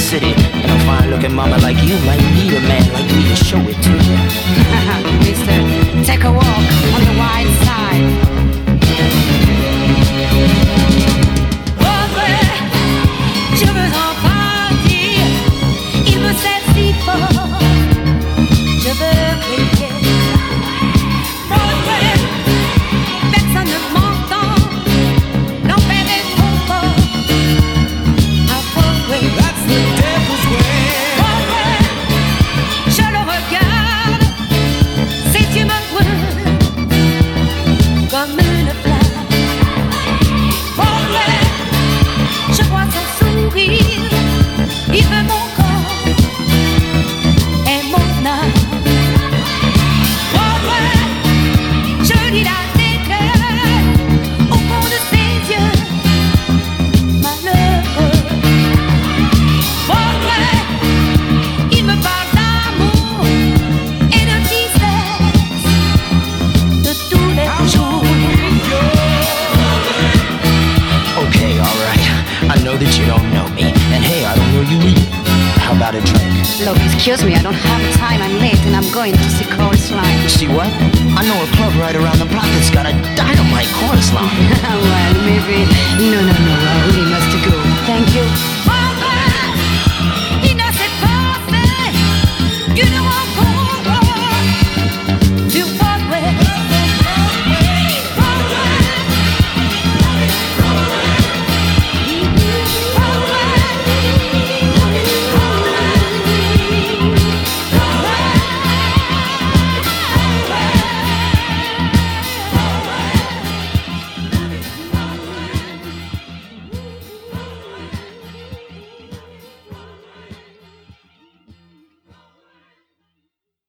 city. And a fine-looking mama like you might need a man like me to show it to you. Mister, take a walk on the wide side. Je veux en partir, il me sait si fort, je veux crier. Personne ne m'entend, l'enfer est trop fort. That's the devil's way. Je le regarde, ses yeux me brûlent comme une flamme. Je vois son sourire, il veut mon corps et mon âme. Je lis la détresse au fond de ses yeux malheureux. Il me parle d'amour et de tristesse de tous les jours. Okay, alright. I know that you don't know me. And hey, I don't know you either. How about a drink? Look, excuse me, I don't have time, I'm late and I'm going to see Chorus Line. See what? I know a club right around the block that's got a dynamite chorus line. Well, maybe. No, I really must go. Thank you.